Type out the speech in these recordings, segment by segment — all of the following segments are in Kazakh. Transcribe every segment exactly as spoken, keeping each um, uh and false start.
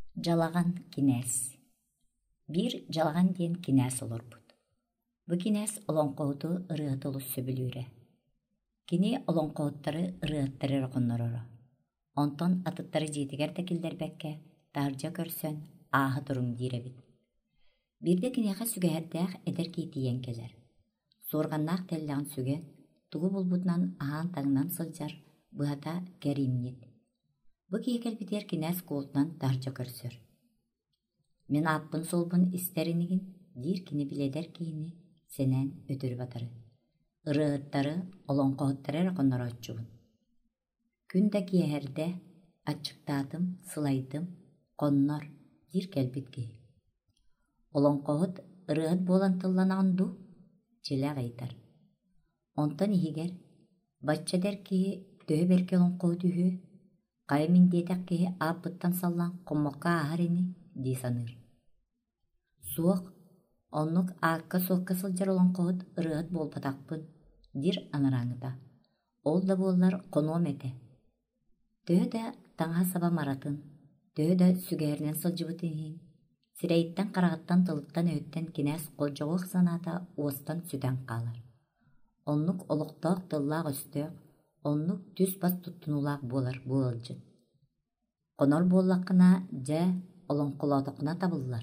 Жалаған кинес. Bir жалаған ден кинес olur bud. Bu кинес олонқоғыты ырығыты олыс сөбілуіре. Кини олонқоғыттары ырығыттары рақынларары. Онтон атыттары жетігер тәкілдер бәкке таржа көрсен ағы тұрың дейре бит. Бірде кинеға сүгәрдәқ әдер кейтиен келер. Сорғаннақ тәлләғын сүген, тұғы бұлбұтынан ағын таңнан сылжар, бұғата кәримнет. Бұ кейкел бітер кинес қолтынан таржа көрсір. Мен аппын солбын істерінігін, дир кини біледер кейіні сенен өтір батыры. Ырығыттары олонқоғыттары рақынлары отчуын. Күнді киерді ачықтадым, сылайдым, қоннор дир кәлбітке. Олонқоғыт ырығыт болан тылланағынду, челәғ айтар. Онтан егер, баччадер ки төе берке олонқоғыт үйі, қаймын детек ки апыттан саллан қоммаққа ағарыны дей саныр. Суық, оннук аққа соққа сылжар олонқоғыт ырығыт бол батақпын, дир анараңыда. Ол да боллар қоном әті. Төе да таңа саба маратын, төе да сүгәрінен сылжыбытын. Сирейттен қарағыттан тылыттан өттен кинес қолжоғық саната уыстан сүден қалар. Оннук олықтақ тыллақ өстөк, оннук түс бас тұттынулақ болар бұғылжы. Қонор боллақына жа олонқолатықына табылылар.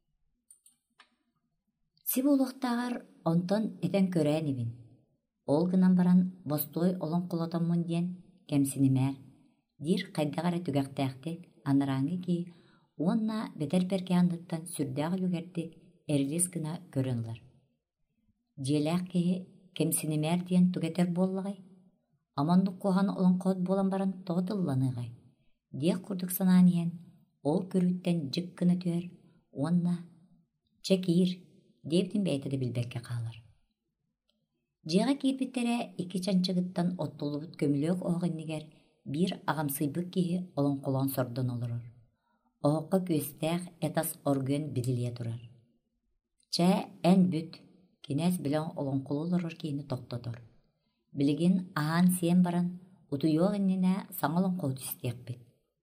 Си болуқтағар онтон етен көрән ебін. Ол гынан баран бостой олонқолатамын ден кемсінімер, дир қайдағары түгәқтәқтек аныраңы ки, онна бетер берке андыттан сүрдәғі люгердік әрлес гына көрінлар. Желәқ ки кемсінімер ден түгетер боллағай, амандық қоған олонқот болан баран тоғытылланығай. Дек құрдық сананиян, ол көріттен жік күні төр, онна чекир, девден бәйтіді білбәкке қалар. Жеға кирбеттері екі чанчығыттан оттолыбыт көмілік оғыннегер бір ағамсыйбық кейі олон қолан сордан олырыр. Оғыққа көстәқ әтас оргын біліле тұрар. Чә ән бүт, кенәс білен олон қолы олырыр кейіні тоқтатыр. Білген аған сен баран, ұты оғыннена саңылын қоғыт істек бет.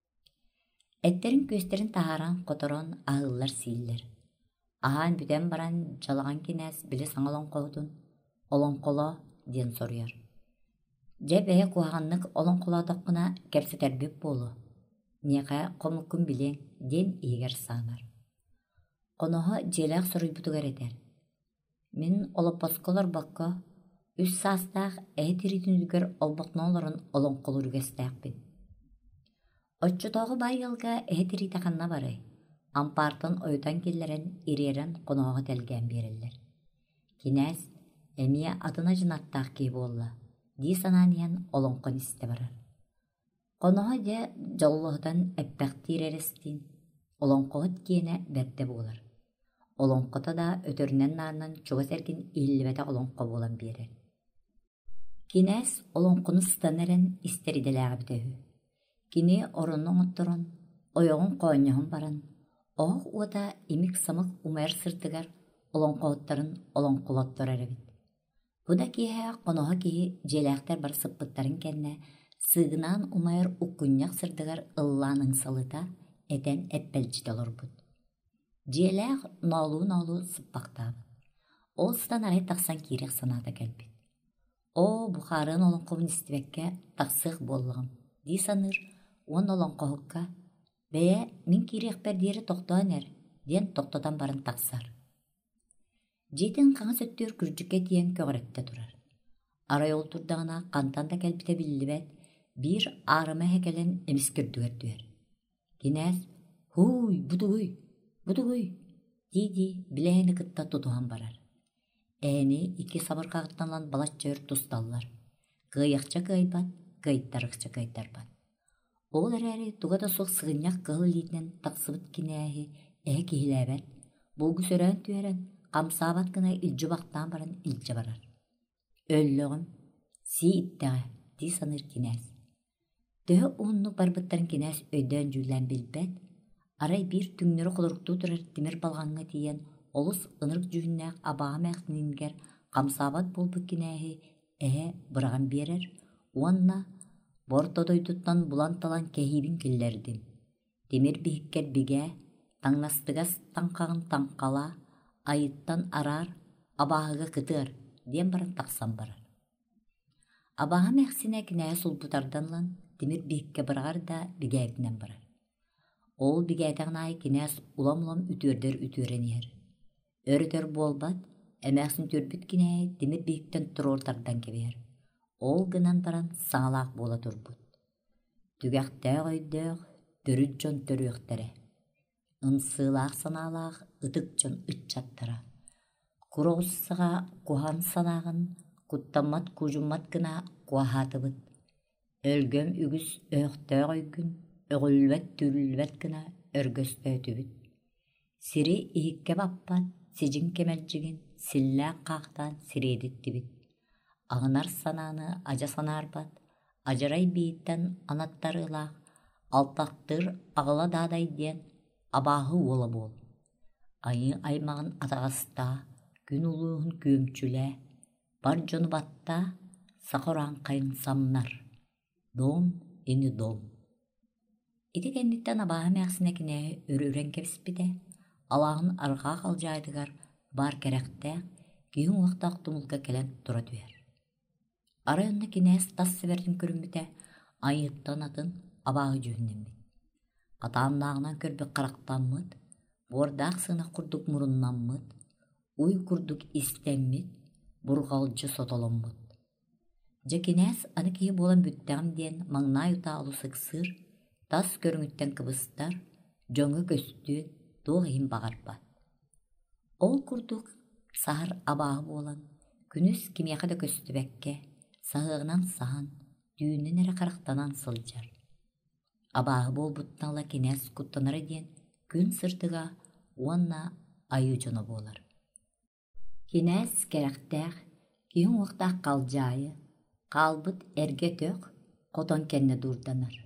Әттерін көстерін тағаран қотырын ағылар сейілер. Аған бүтен баран жалаған кенәс білі саңылын қоғытын, олон қолы ден соруяр. Жә бәе қуағанлық олон қолы тоққына кәпсі тәрбеп болу. Неға қомыққын білен ден егер саңар. Қонығы желәқ сұрый бұтығар етер. Мен олапасқалар баққа, үс састақ әйтеретін үлгер олбақны оларын олон қолы үргестәқ бен. Отчутағы байылға әйтері тақанна бары, ампартын ойдан келлерін ирерін қонуға тәлген берілдер. Кинәс, әмия адына жынаттақ кей болла, дей сананиян олонқын істі барар. Қонуға де жаллығыдан әппәқтер әрістен, олонқығыт кейіне бәтті болар. Олонқыта да өтірінен нарынан чуға сәрген елібәті олонқы болан берер. Кинәс олонқыны станырын істеріделәғі бітәуі. Кини орынның ұттырын, ойоғын қойнығын баран, оғы ода емік самық умайыр сыртығар олонқоғыттарын олонқолаттыр әрібет. Бұда кейі қонуға кейі желәқтер бар сыппыттарын кәнне, сығынан умайыр ұққынняқ сыртығар ылланың салыта әден әппәлчіді олыр бұд. Желәқ налу-налу сыппақтабы. Ол сыдан арай тақсан керек санада кәлбет. О, бұқарын олонқовын істібәкке тақсық болығым, дей саныр, он олонқоғыққа, бәе, мен керек бәрдері тоқтуан әр, ден тоқтадан барын тақсар. Жетін қаңыз өттер күржікке дейін көгіретті тұрар. Арай ол тұрдағына қантанда кәлбіте білі бәт, бір арымы әкелен әміс күрдігер дүйер. Кенәс, «Хуй, бұдығый, бұдығый!» дейді біләйіні қытта тұтуған барар. Әне екі сабыр қағыттанлан балат жөр тұсталылар. Қайықча қайбат, қайттарықча қайттарбат. Ол әрәрі тұғада соқ сығыняқ қығыл етінен тақсыбыт кенәйі әе кейләбәт, бұлғы сөрән түйерін қамсабат қына үлжі бақтан баран үлжі барар. Өлліғым, си иттіғі, дей саныр кенәс. Дөе ұғынлық барбыттарын кенәс өйден жүлән білбәт, арай бір түңнері құлырықты тұрар демір балғанға тиен олыс ынырық жүхіннәқ абаға мәқтініңгер қамсабат болбы кенәйі әе бұраған берер, онна Бортодойдуттан буланталан кәһибин киллердим. темир бихиккер биге, таңнастыгас таңқағын таңқала, айыттан арар, абағыға кытыр, ден баран тақсан барар. Абаға мәқсіне кінәе сұлбутарданлан, темир бихикке барғар да бигәйтінен барар. Ол бигәйтіғін ай кінәс улам-улам үтөрдер үтөрен ер. Өрітер болбат, әмәқсін төрбіт кінәе темир бихиктен тұрортардан кебер. Ол гынан баран саңалақ бола турбут. Түгәқтәг өйдөг, төрүт жон төрүектәре. Ынсылақ саналақ, ытык жон ытчаттара. Куроғыссыға кухан санағын, куттамат кужумат гына куахатыбыт. Өлгөм үгіс өқтәг өйгін, өғілбәт түрілбәт гына өргөстә түбіт. Сири ихикке баппат, сижин кемәлжігін, силлә қақтан сиредет тибит. Ағынар сананы ажа санарбат, ажарай бейттен анаттарылақ, алтақтыр ағыла дадай ден абағы олы бол. Айы аймағын атағаста, күн ұлығын көмчүлә, бар жоны батта, сақыран қайын самнар. Дом, ені дом. Ити кәндіктен абағы мәқсіне кіне өрі-өрен кепіспіде, алағын арға қалжайдығар бар кәрәқті, кейін уақтақ тұмылға кәлен тұра түйер. Арайынна кинәс тас сәбәрдің көрінбіте айыттан атын абағы жүйінден бит. Қатаннағынан көрбек қарақтан мұд, бордақ сына құрдық мұрыннан мұд, уй құрдық істен мұд, бұрғалжы сотолын мұд. Жа кинәс аны кейі болан бүттәғым ден маңнай ұта алысық сыр, тас көріңіттен кыбыстар, жоңы көстүн доғайын бағарбат. Ол құрдық сағыр абағы болан, күніс кимияқы да көсті бәкке, сағығынан сахан, дүйінен әрі қарақтанан сылжар. Абағы бол бұттанла кенәс құттанары ден күн сыртыға уанна айы жоны болар. Кенәс кәрәқтәқ, кейін оқтақ қалжайы, қалбыт әрге төк, қотон кәнне дұрданар.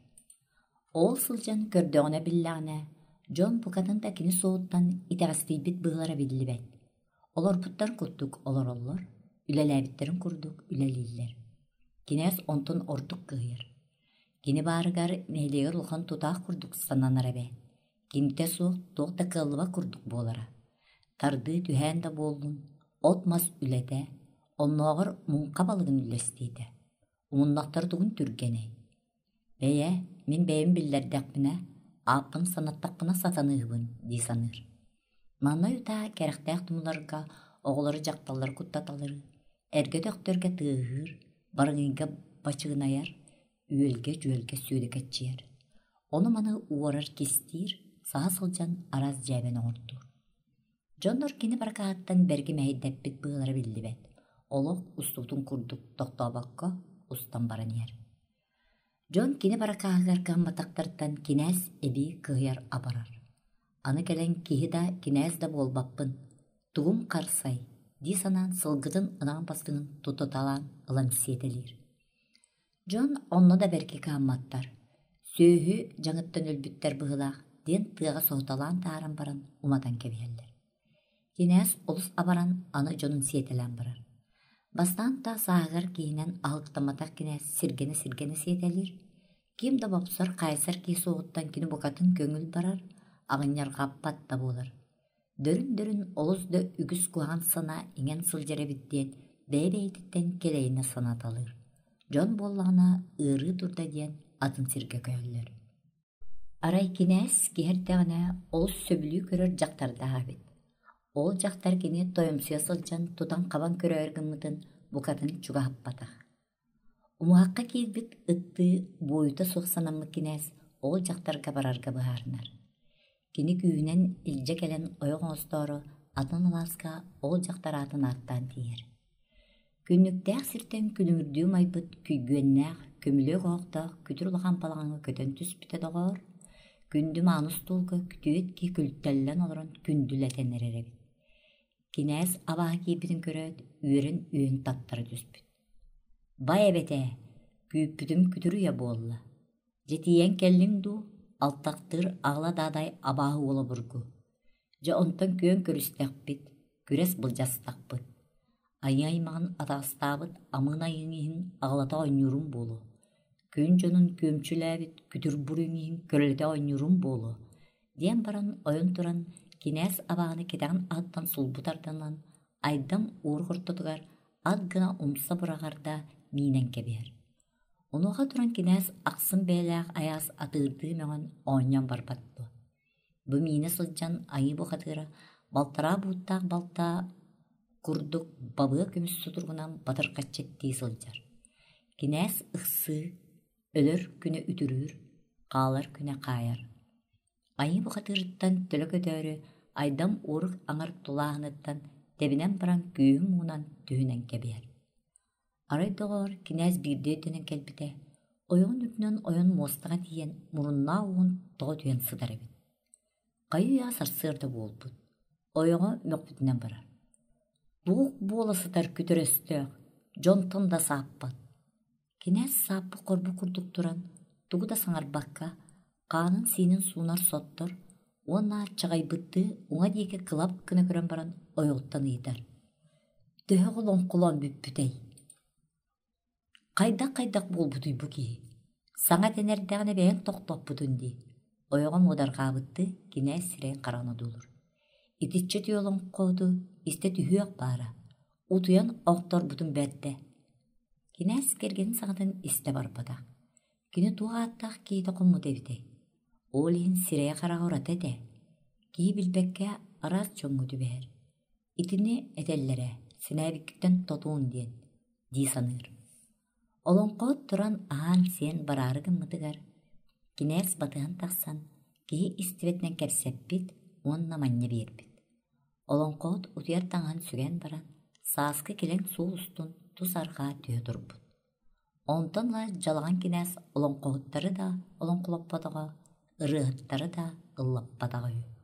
Ол сылжан көрдіғіне білләғіне, жон бұқатын да кені соғыттан итағасты бит бұғылара білі бәт. Олар бұттар құттық олар олар, үләләбіттерін құрдық үләлейлер. Кенәс онтын ордық қығыр. Кені барығар мәйлегір ұлған тұтақ құрдық сананара бәт. Кенте соқ тоқта қылыба құрдық болара. Тарды түхән да болдың, отмас үләді, оннағыр мұңқа балығын үлестейді. Умыннақтар тұғын түргені. Бәйе, мен бәйім білдердәқпіне, апын санаттақпына сатанығыбын, дей саныр. Мана үта кәріқтәқ тұмыларға оғылары жақталар құттаталары, әрге дөқтөрге тығыр, барыңыға бачығынаяр, үйелге жүйелге сөйді кәтчер. Оны маны уарар кестир, саға сылжан араз жәбен оңыртур. Жондар кені барқағаттан бәрге мәйдәппет бұғылары білді бәт. Олық ұстутын күрдік тоқтабаққа ұстан баран ер. Жон кені барқағығар қамбатақтардан кенәс әбі қығыяр абарар. Аны кәлен кейі да кенәс да болбаппын. Туғым қарсай, ди санан сылғыдын ынан бастығын тұтыталан ылан сетелер. Жон онны да бәрке қамматтар. Сөйі жаңыттан өлбіттер бұғылақ, ден тыға соғыталан тааран баран уматан кебелер. Кенәс олыс абаран аны жонын сетелен барар. Бастан та сағығар кейінен алықтаматақ кенәс сиргені-сиргені сетелер. Кем да бапсар қайсар кей соғыттан кені бұқатын көңіл барар, ағынер ғаппат да болар. Дөрін-дөрін олызды үгіс куған сана ingen сылжары біттен, бәй-бәйтіттен келейіне санаталыр. Жон боллағына ұры тұрда ден атын сирге көйлер. Арай кенәс кехердіғіне олыз сөбілі көрір жақтардағы бет. Ол жақтар кені тойымсуя сылжан тұтан қабан көрергімітін бұқатын чуға хаппатақ. Умуаққа келбіт ұтты бойыта соқсанамы кенәс ол жақтарға барарға бұғарынар. Кені күйінен илже келен ойығын осторы атын аласқа ол жақтар атын аттан тиер. Күнніктәқ сіртен күліңірдіу майбыт күйгеннәқ көмілі қоқтақ күтір ұлған балағаңы көтен түс біті доғыр. Күнді маныс толғы күтует ке күлттәллән олырын күнділәтен әреребіт. Кенәс абағы кейбітін көрөд үйерін үйін таттары түспіт. Бай әбеті, күйіппітім күтірі я болы. Жетиен келдің ду, алтақтыр ағла дадай абағы олы бұрғы. Жа онтан көн көрістәқ бит, көрес бұл жастақ бұд. Айы аймағын атағыстабыд, амын айыңығын ағлата ойнырым болу. күн жонун көмчүләбит күтүр бурүңин көрөлөтө ойнурун болу. Диэн баран ойон туран кинәс абааны кетаган аттан сулбутарданан айдам уургортотугар ат гына умса бурағарда минен кебер. Онуға туран кинәс ақсын бәйләғ аяс атырды мәңін оңнян барбатту. Бу мини сылжан айы бұқатыра балтара буттақ балта курдук бабы көміс сутургунан батыр качетти сылжар. Кинәс ықсы, өлөр күні үтүрүр, қалар күні қайар. Айы бұқатырыттан төлі көтөрі айдам урук аңар тулағыныттан тебінен баран күйім мұнан түйінен кебер. Арай доғар кинәс бирде дөнен келбіте, ойон үрнен ойон мостаға тиен мұрынна оғын тоғы түйен сыдар ebit. Қайы я сарсырды болбуд, ойоға мөкбүтінен барар. Дуғ болы сыдар күтірестіғ, жонтын да саппад. Кинәс саппы корбу күрдік туран, тугу да саңар баққа, қанын синин суунар соттор, Она чагай бытты, уңа дейке кылап кына көрөн баран ойоттан ыйдар. Төһө голон кулон бүппүтей. Кайдак-кайдак болбутуй буки. Саңа тенердегine бээн токтоп бутунди. Ойога модарга бытты, кине сирен караны дулур. Итичче түйолон коду, исте түйөк бара. Утуян октор бутун бетте. Кинес керген саңатын исте барбада. Кини туга аттак кейте кумму дебите. Олин сирeye карагорат ede. Ки билбекке араз чоңгуду бер. Итini этеллере, синәбиккитен тотуун диен, ди саныр. Олонқот туран аан сен барарыгын мытыгар. Кинес батыган тақсан, ки истибетнен кепсеппит, онна манне бербит. Олонқот утуяр таңан сүген баран, сааскы келен суу устун тусарга түйө турбут. Онтонла жалган кинес олонқоттары да олонқулаппадыға, ырыһыттары да ыллаппадагы.